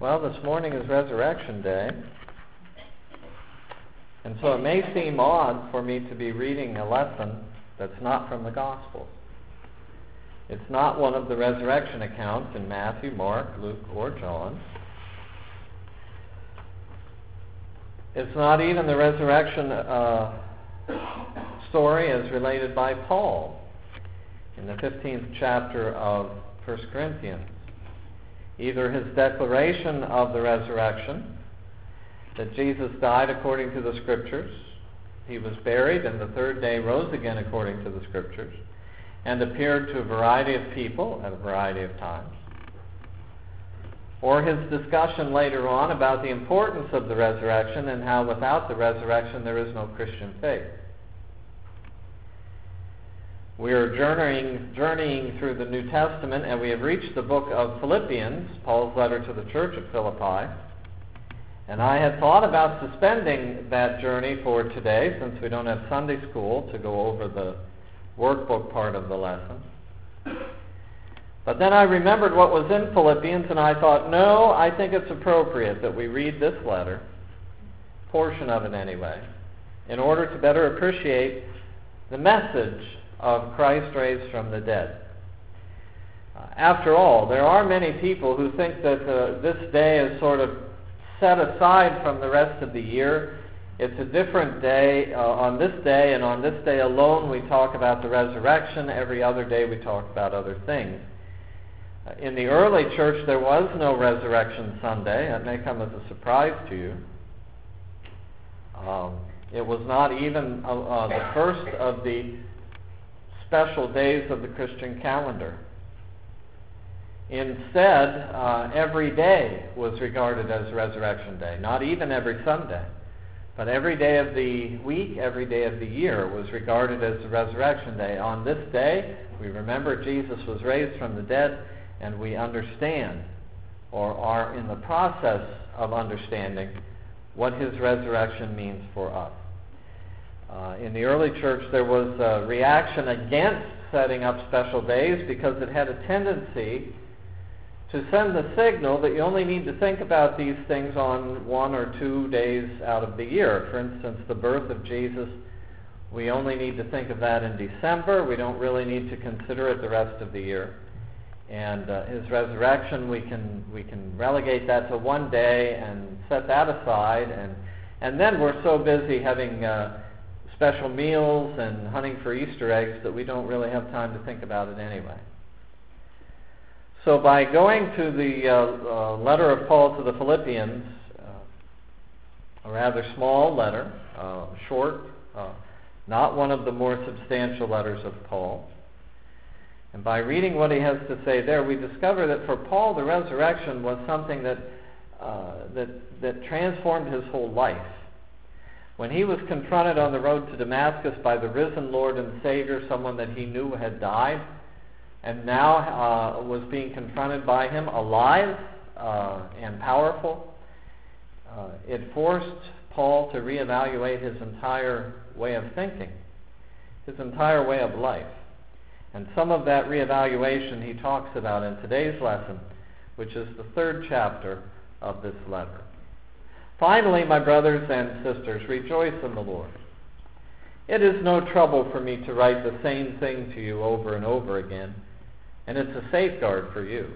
Well, this morning is Resurrection Day, and so it may seem odd for me to be reading a lesson that's not from the Gospels. It's not one of the resurrection accounts in Matthew, Mark, Luke, or John. It's not even the resurrection story as related by Paul in the 15th chapter of 1 Corinthians. Either his declaration of the resurrection, that Jesus died according to the Scriptures, he was buried, and the third day rose again according to the Scriptures, and appeared to a variety of people at a variety of times. Or his discussion later on about the importance of the resurrection and how without the resurrection there is no Christian faith. We are journeying through the New Testament, and we have reached the book of Philippians, Paul's letter to the church of Philippi. And I had thought about suspending that journey for today, since we don't have Sunday school to go over the workbook part of the lesson. But then I remembered what was in Philippians, and I thought, no, I think it's appropriate that we read this letter, portion of it anyway, in order to better appreciate the message of Christ raised from the dead. After all, there are many people who think that this day is sort of set aside from the rest of the year. It's a different day. On this day, and on this day alone, we talk about the resurrection. Every other day we talk about other things. In the early church, there was no Resurrection Sunday. That may come as a surprise to you. It was not even the first of the special days of the Christian calendar. Instead, every day was regarded as Resurrection Day. Not even every Sunday, but every day of the week, every day of the year was regarded as a Resurrection Day. On this day, we remember Jesus was raised from the dead, and we understand, or are in the process of understanding, what his resurrection means for us. In the early church, there was a reaction against setting up special days because it had a tendency to send the signal that you only need to think about these things on 1 or 2 days out of the year. For instance, the birth of Jesus, we only need to think of that in December. We don't really need to consider it the rest of the year. And his resurrection, we can relegate that to 1 day and set that aside. And then we're so busy having special meals and hunting for Easter eggs that we don't really have time to think about it anyway. So by going to the letter of Paul to the Philippians, a rather small letter, short, not one of the more substantial letters of Paul, and by reading what he has to say there, we discover that for Paul the resurrection was something that transformed his whole life. When he was confronted on the road to Damascus by the risen Lord and Savior, someone that he knew had died, and now was being confronted by him alive and powerful, it forced Paul to reevaluate his entire way of thinking, his entire way of life. And some of that reevaluation he talks about in today's lesson, which is the 3rd chapter of this letter. Finally, my brothers and sisters, rejoice in the Lord. It is no trouble for me to write the same thing to you over and over again, and it's a safeguard for you.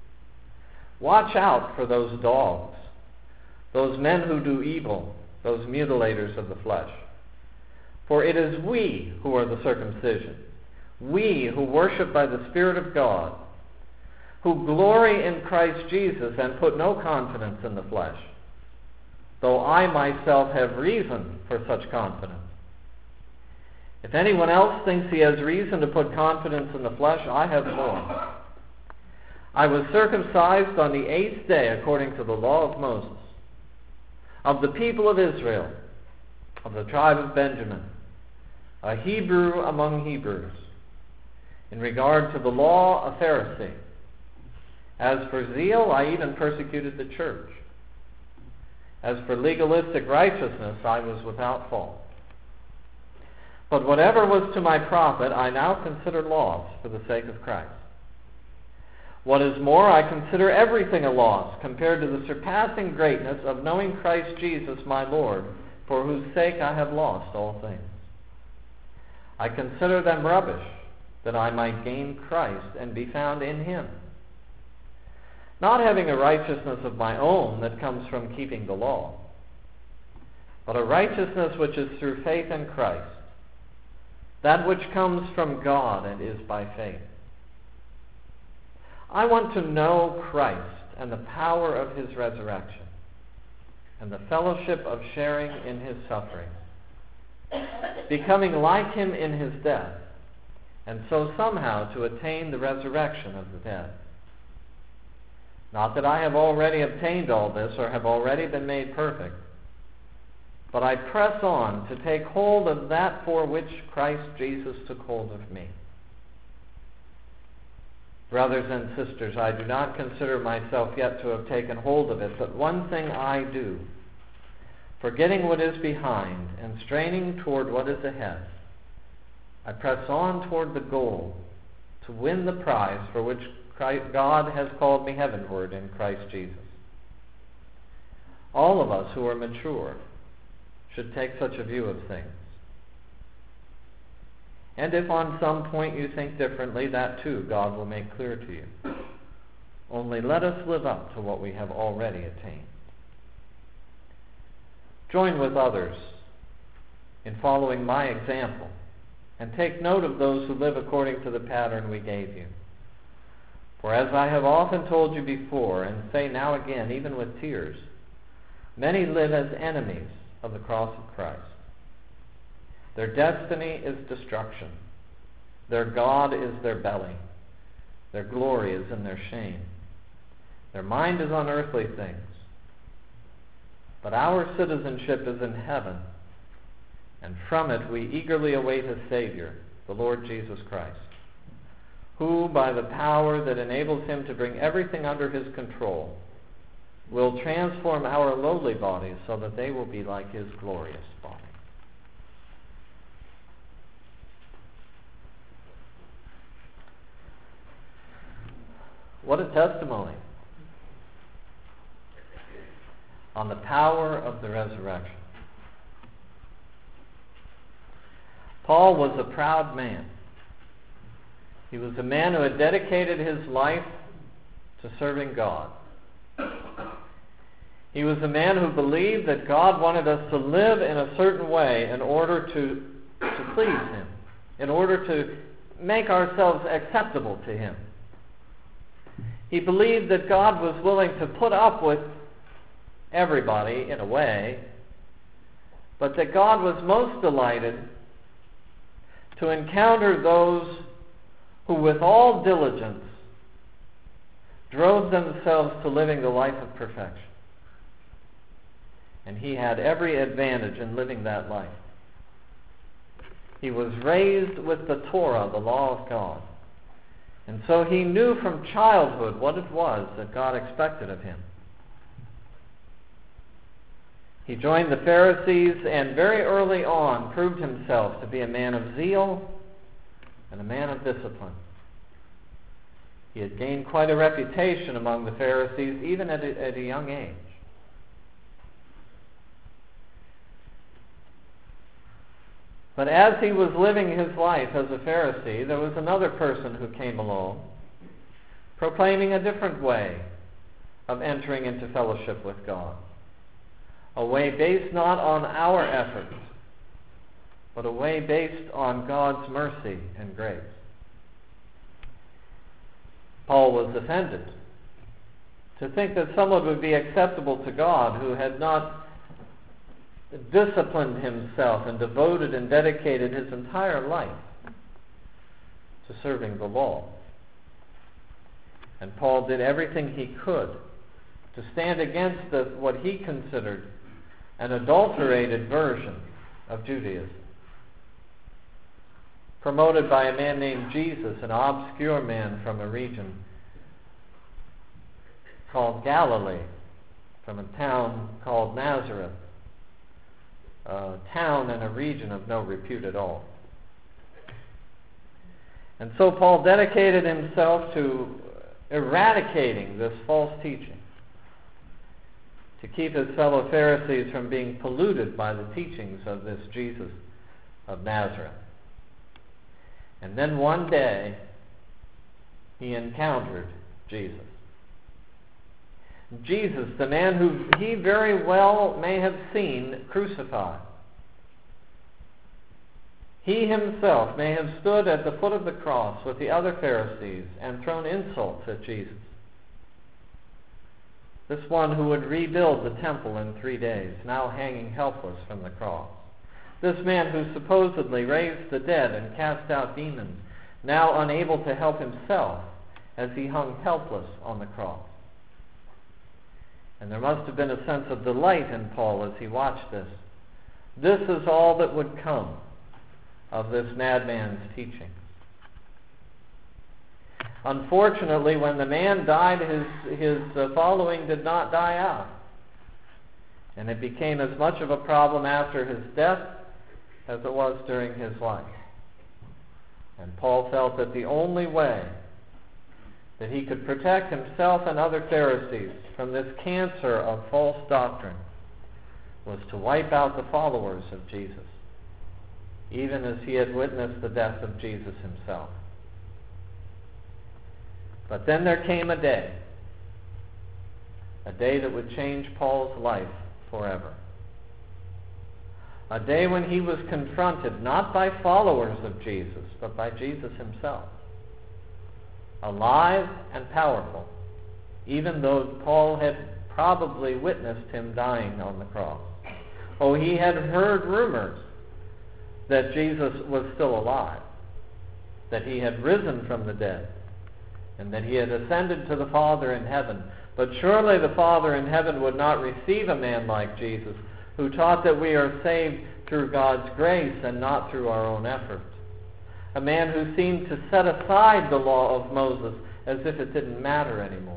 Watch out for those dogs, those men who do evil, those mutilators of the flesh. For it is we who are the circumcision, we who worship by the Spirit of God, who glory in Christ Jesus and put no confidence in the flesh, though I myself have reason for such confidence. If anyone else thinks he has reason to put confidence in the flesh, I have more. I was circumcised on the 8th day according to the law of Moses, of the people of Israel, of the tribe of Benjamin, a Hebrew among Hebrews, in regard to the law, a Pharisee. As for zeal, I even persecuted the church. As for legalistic righteousness, I was without fault. But whatever was to my profit, I now consider loss for the sake of Christ. What is more, I consider everything a loss compared to the surpassing greatness of knowing Christ Jesus my Lord, for whose sake I have lost all things. I consider them rubbish, that I might gain Christ and be found in him, not having a righteousness of my own that comes from keeping the law, but a righteousness which is through faith in Christ, that which comes from God and is by faith. I want to know Christ and the power of his resurrection and the fellowship of sharing in his sufferings, becoming like him in his death, and so somehow to attain the resurrection of the dead. Not that I have already obtained all this or have already been made perfect, but I press on to take hold of that for which Christ Jesus took hold of me. Brothers and sisters, I do not consider myself yet to have taken hold of it, but one thing I do, forgetting what is behind and straining toward what is ahead, I press on toward the goal to win the prize for which God has called me heavenward in Christ Jesus. All of us who are mature should take such a view of things. And if on some point you think differently, that too God will make clear to you. Only let us live up to what we have already attained. Join with others in following my example, and take note of those who live according to the pattern we gave you. For as I have often told you before, and say now again, even with tears, many live as enemies of the cross of Christ. Their destiny is destruction. Their God is their belly. Their glory is in their shame. Their mind is on earthly things. But our citizenship is in heaven, and from it we eagerly await a Savior, the Lord Jesus Christ, who, by the power that enables him to bring everything under his control, will transform our lowly bodies so that they will be like his glorious body. What a testimony on the power of the resurrection. Paul was a proud man. He was a man who had dedicated his life to serving God. He was a man who believed that God wanted us to live in a certain way in order to please him, in order to make ourselves acceptable to him. He believed that God was willing to put up with everybody in a way, but that God was most delighted to encounter those who with all diligence drove themselves to living the life of perfection. And he had every advantage in living that life. He was raised with the Torah, the law of God. And so he knew from childhood what it was that God expected of him. He joined the Pharisees and very early on proved himself to be a man of zeal and a man of discipline. He had gained quite a reputation among the Pharisees even at a young age. But as he was living his life as a Pharisee, there was another person who came along, proclaiming a different way of entering into fellowship with God. A way based not on our efforts, but a way based on God's mercy and grace. Paul was offended to think that someone would be acceptable to God who had not disciplined himself and devoted and dedicated his entire life to serving the law. And Paul did everything he could to stand against what he considered an adulterated version of Judaism, promoted by a man named Jesus, an obscure man from a region called Galilee, from a town called Nazareth, a town and a region of no repute at all. And so Paul dedicated himself to eradicating this false teaching, to keep his fellow Pharisees from being polluted by the teachings of this Jesus of Nazareth. And then one day, he encountered Jesus. Jesus, the man who he very well may have seen crucified. He himself may have stood at the foot of the cross with the other Pharisees and thrown insults at Jesus. This one who would rebuild the temple in 3 days, now hanging helpless from the cross. This man who supposedly raised the dead and cast out demons, now unable to help himself as he hung helpless on the cross. And there must have been a sense of delight in Paul as he watched this. This is all that would come of this madman's teaching. Unfortunately, when the man died, his following did not die out. And it became as much of a problem after his death as it was during his life. And Paul felt that the only way that he could protect himself and other Pharisees from this cancer of false doctrine was to wipe out the followers of Jesus, even as he had witnessed the death of Jesus himself. But then there came a day that would change Paul's life forever. A day when he was confronted not by followers of Jesus, but by Jesus himself, alive and powerful, even though Paul had probably witnessed him dying on the cross. Oh, he had heard rumors that Jesus was still alive, that he had risen from the dead, and that he had ascended to the Father in heaven. But surely the Father in heaven would not receive a man like Jesus, who taught that we are saved through God's grace and not through our own efforts. A man who seemed to set aside the law of Moses as if it didn't matter anymore.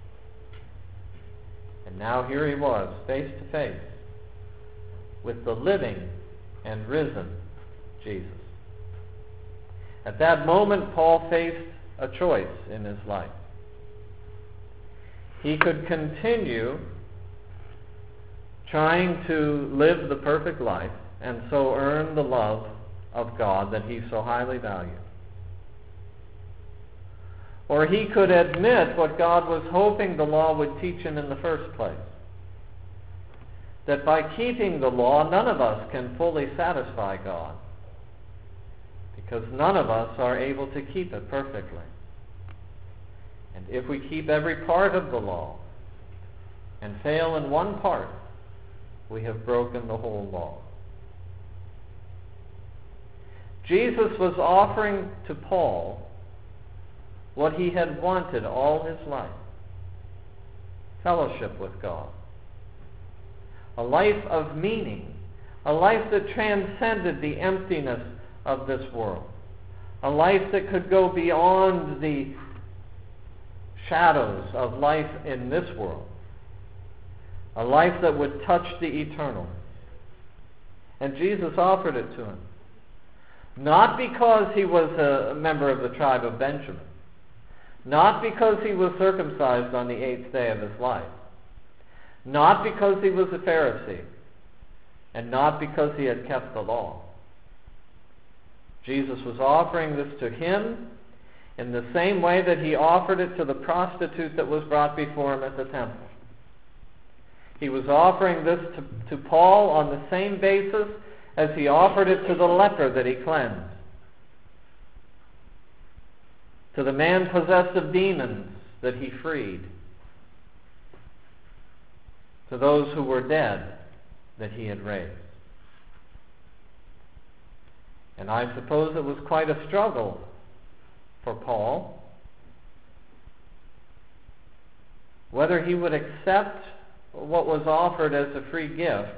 And now here he was, face to face, with the living and risen Jesus. At that moment, Paul faced a choice in his life. He could continue trying to live the perfect life and so earn the love of God that he so highly valued. Or he could admit what God was hoping the law would teach him in the first place, that by keeping the law, none of us can fully satisfy God, because none of us are able to keep it perfectly. And if we keep every part of the law and fail in one part, we have broken the whole law. Jesus was offering to Paul what he had wanted all his life: fellowship with God, a life of meaning, a life that transcended the emptiness of this world, a life that could go beyond the shadows of life in this world, a life that would touch the eternal. And Jesus offered it to him, not because he was a member of the tribe of Benjamin, not because he was circumcised on the 8th day of his life, not because he was a Pharisee, and not because he had kept the law. Jesus was offering this to him in the same way that he offered it to the prostitute that was brought before him at the temple. He was offering this to Paul on the same basis as he offered it to the leper that he cleansed, to the man possessed of demons that he freed, to those who were dead that he had raised. And I suppose it was quite a struggle for Paul whether he would accept what was offered as a free gift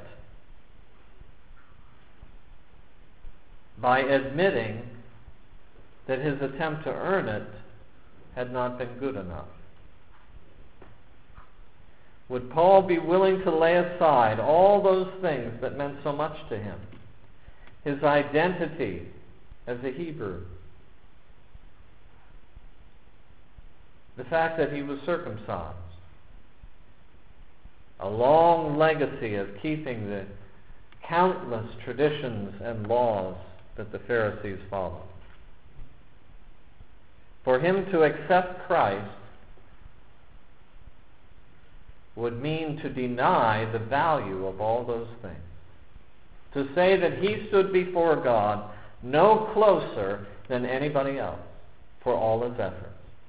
by admitting that his attempt to earn it had not been good enough. Would Paul be willing to lay aside all those things that meant so much to him? His identity as a Hebrew, the fact that he was circumcised. A long legacy of keeping the countless traditions and laws that the Pharisees followed. For him to accept Christ would mean to deny the value of all those things. To say that he stood before God no closer than anybody else for all his efforts.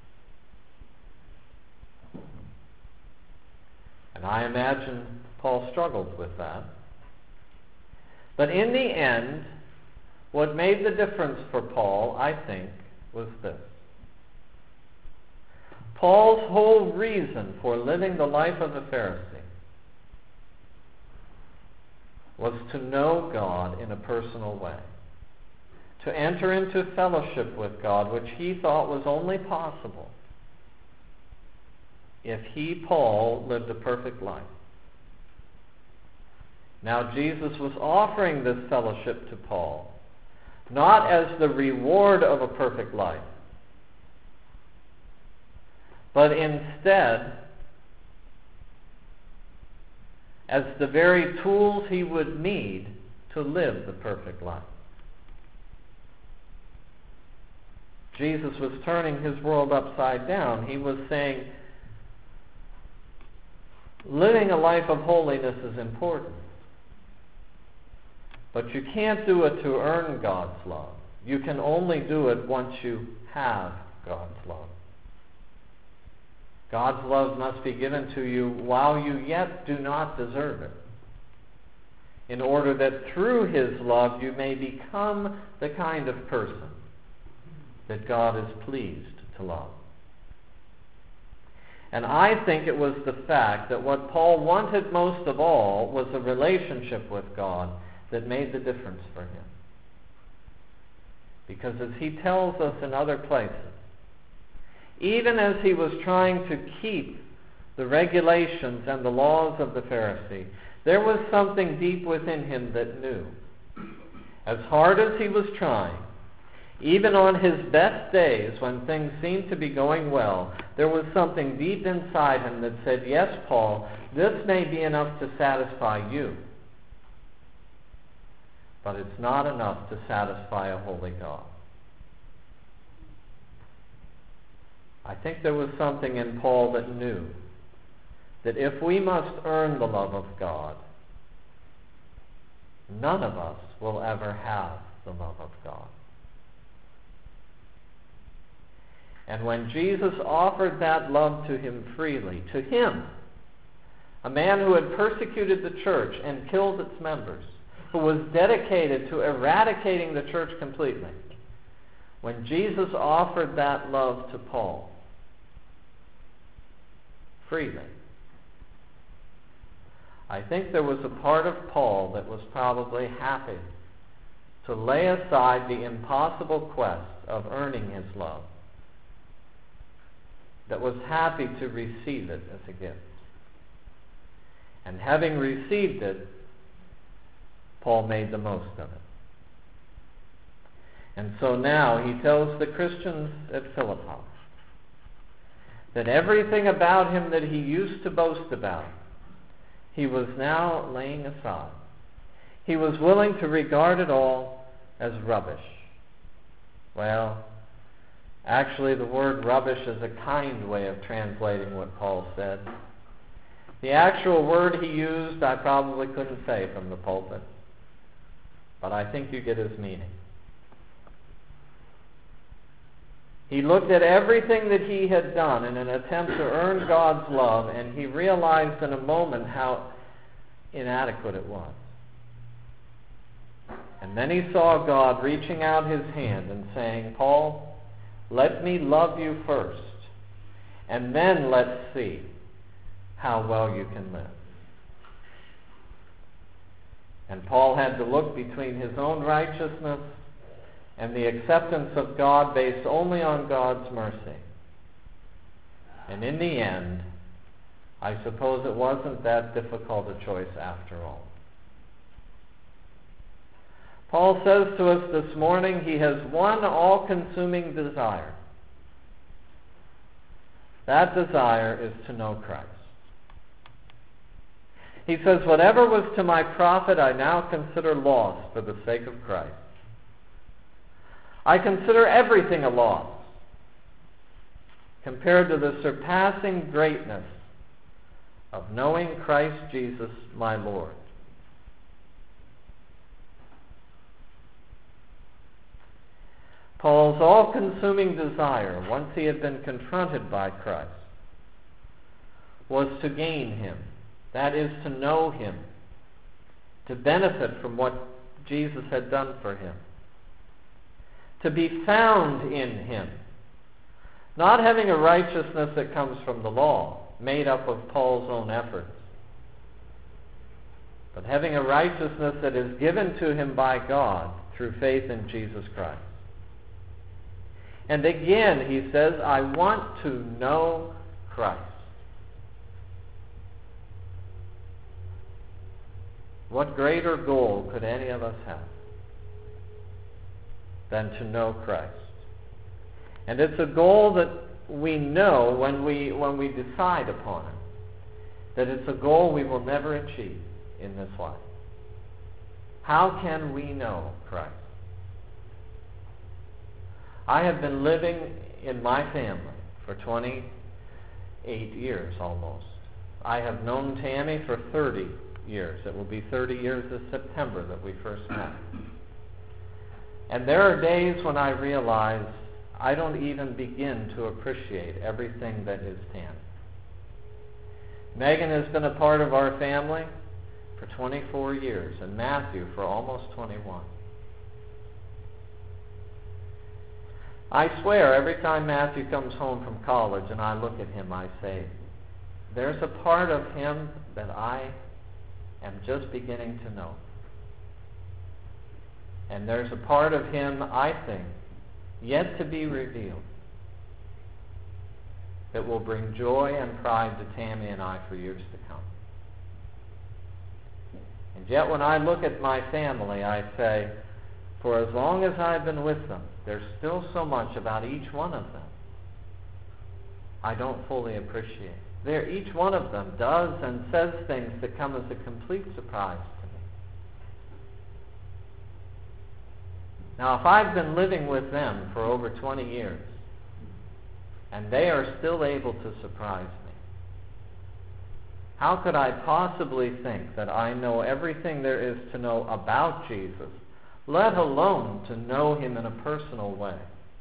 And I imagine Paul struggled with that. But in the end, what made the difference for Paul, I think, was this. Paul's whole reason for living the life of a Pharisee was to know God in a personal way, to enter into fellowship with God, which he thought was only possible if he, Paul, lived a perfect life. Now Jesus was offering this fellowship to Paul, not as the reward of a perfect life, but instead as the very tools he would need to live the perfect life. Jesus was turning his world upside down. He was saying, living a life of holiness is important, but you can't do it to earn God's love. You can only do it once you have God's love. God's love must be given to you while you yet do not deserve it, in order that through his love you may become the kind of person that God is pleased to love. And I think it was the fact that what Paul wanted most of all was a relationship with God that made the difference for him. Because as he tells us in other places, even as he was trying to keep the regulations and the laws of the Pharisee, there was something deep within him that knew. As hard as he was trying, even on his best days when things seemed to be going well, there was something deep inside him that said, yes, Paul, this may be enough to satisfy you, but it's not enough to satisfy a holy God. I think there was something in Paul that knew that if we must earn the love of God, none of us will ever have the love of God. And when Jesus offered that love to him freely, to him, a man who had persecuted the church and killed its members, who was dedicated to eradicating the church completely, when Jesus offered that love to Paul freely, I think there was a part of Paul that was probably happy to lay aside the impossible quest of earning his love, that was happy to receive it as a gift. And having received it, Paul made the most of it. And so now he tells the Christians at Philippi that everything about him that he used to boast about, he was now laying aside. He was willing to regard it all as rubbish. Well, actually the word rubbish is a kind way of translating what Paul said. The actual word he used I probably couldn't say from the pulpit, but I think you get his meaning. He looked at everything that he had done in an attempt to earn God's love, and he realized in a moment how inadequate it was. And then he saw God reaching out his hand and saying, Paul, let me love you first, and then let's see how well you can live. And Paul had to look between his own righteousness and the acceptance of God based only on God's mercy. And in the end, I suppose it wasn't that difficult a choice after all. Paul says to us this morning he has one all-consuming desire. That desire is to know Christ. He says, whatever was to my profit I now consider loss for the sake of Christ. I consider everything a loss compared to the surpassing greatness of knowing Christ Jesus my Lord. Paul's all-consuming desire, once he had been confronted by Christ, was to gain him. That is, to know him, to benefit from what Jesus had done for him, to be found in him, not having a righteousness that comes from the law, made up of Paul's own efforts, but having a righteousness that is given to him by God through faith in Jesus Christ. And again, he says, I want to know Christ. What greater goal could any of us have than to know Christ? And it's a goal that we know when we decide upon it, that it's a goal we will never achieve in this life. How can we know Christ? I have been living in my family for 28 years almost. I have known Tammy for 30 years. It will be 30 years this September that we first met. And there are days when I realize I don't even begin to appreciate everything that is Tammy. Megan has been a part of our family for 24 years, and Matthew for almost 21. I swear every time Matthew comes home from college and I look at him, I say, there's a part of him that I am just beginning to know. And there's a part of him, I think, yet to be revealed, that will bring joy and pride to Tammy and I for years to come. And yet when I look at my family, I say, for as long as I've been with them, there's still so much about each one of them I don't fully appreciate. Each one of them does and says things that come as a complete surprise to me. Now, if I've been living with them for over 20 years, and they are still able to surprise me, how could I possibly think that I know everything there is to know about Jesus, let alone to know him in a personal way?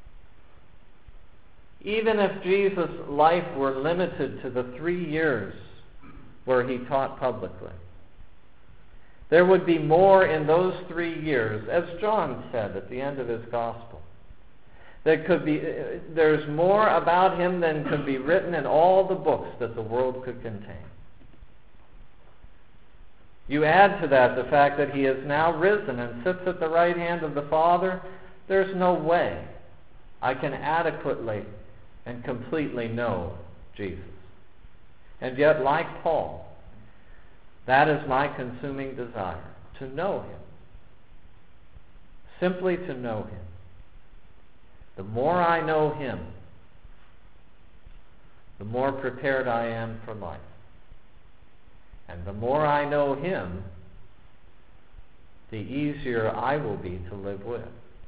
Even if Jesus' life were limited to the 3 years where he taught publicly, there would be more in those 3 years, as John said at the end of his gospel. There's more about him than could be written in all the books that the world could contain. You add to that the fact that he has now risen and sits at the right hand of the Father, there's no way I can adequately and completely know Jesus. And yet, like Paul, that is my consuming desire, to know him. Simply to know him. The more I know him, the more prepared I am for life. And the more I know him, the easier I will be to live with.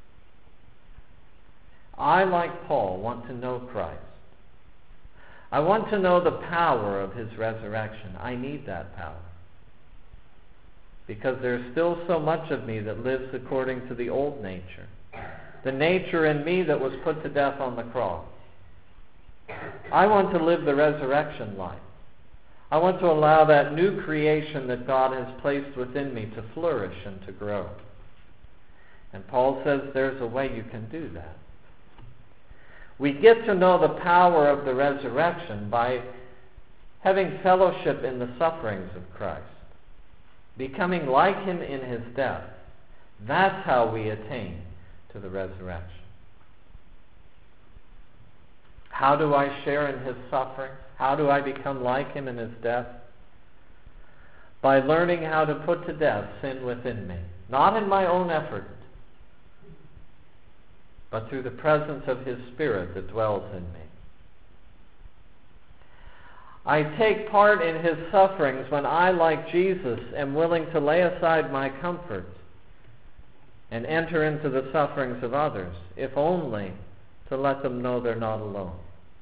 I, like Paul, want to know Christ. I want to know the power of his resurrection. I need that power. Because there's still so much of me that lives according to the old nature. The nature in me that was put to death on the cross. I want to live the resurrection life. I want to allow that new creation that God has placed within me to flourish and to grow. And Paul says there's a way you can do that. We get to know the power of the resurrection by having fellowship in the sufferings of Christ, becoming like him in his death. That's how we attain to the resurrection. How do I share in his suffering? How do I become like him in his death? By learning how to put to death sin within me. Not in my own effort, but through the presence of his Spirit that dwells in me. I take part in his sufferings when I, like Jesus, am willing to lay aside my comforts and enter into the sufferings of others, if only to let them know they're not alone.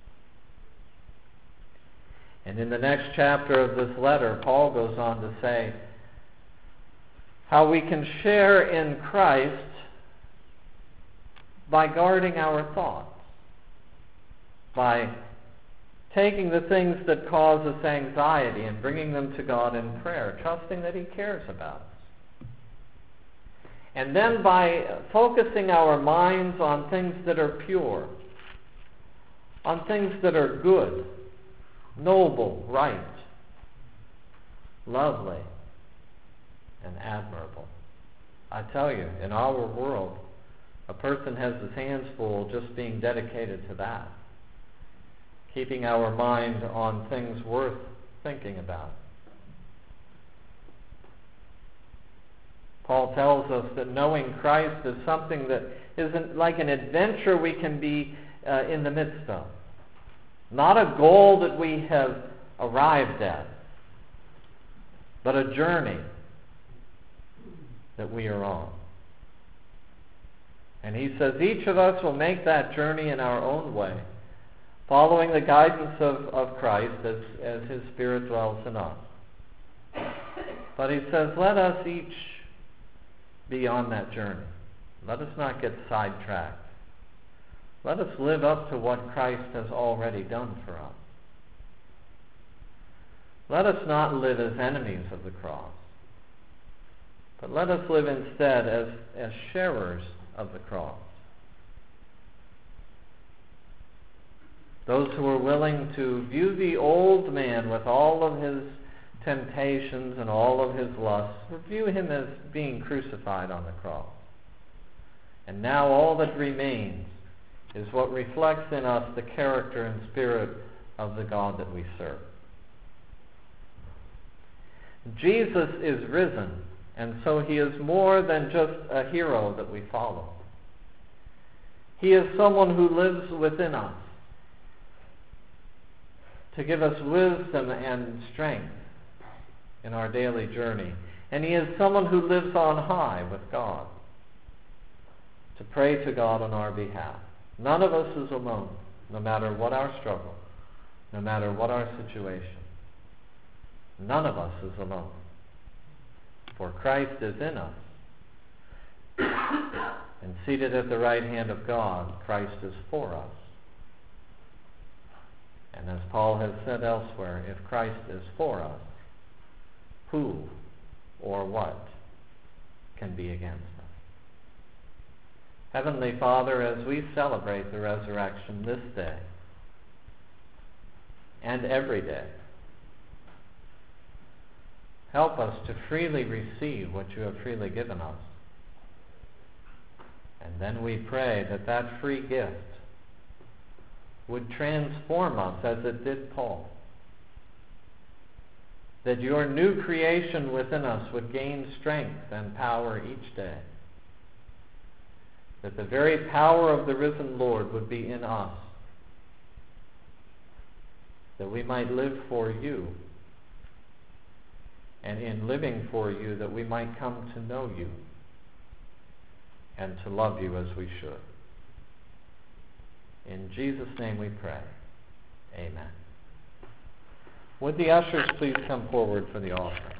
And in the next chapter of this letter, Paul goes on to say how we can share in Christ by guarding our thoughts, by taking the things that cause us anxiety and bringing them to God in prayer, trusting that he cares about us. And then by focusing our minds on things that are pure, on things that are good, noble, right, lovely, and admirable. I tell you, in our world, a person has his hands full just being dedicated to that, keeping our mind on things worth thinking about. Paul tells us that knowing Christ is something that isn't like an adventure we can be in the midst of. Not a goal that we have arrived at, but a journey that we are on. And he says each of us will make that journey in our own way, following the guidance of Christ as his Spirit dwells in us. But he says, let us each be on that journey. Let us not get sidetracked. Let us live up to what Christ has already done for us. Let us not live as enemies of the cross, but let us live instead as sharers of the cross. Those who are willing to view the old man with all of his temptations and all of his lusts, view him as being crucified on the cross. And now all that remains is what reflects in us the character and spirit of the God that we serve. Jesus is risen, and so he is more than just a hero that we follow. He is someone who lives within us to give us wisdom and strength in our daily journey. And he is someone who lives on high with God to pray to God on our behalf. None of us is alone, no matter what our struggle, no matter what our situation. None of us is alone. For Christ is in us. And seated at the right hand of God, Christ is for us. And as Paul has said elsewhere, if Christ is for us, who or what can be against us? Heavenly Father, as we celebrate the resurrection this day and every day, help us to freely receive what you have freely given us. And then we pray that that free gift would transform us as it did Paul. That your new creation within us would gain strength and power each day. That the very power of the risen Lord would be in us. That we might live for you. And in living for you, that we might come to know you and to love you as we should. In Jesus' name we pray. Amen. Would the ushers please come forward for the offering?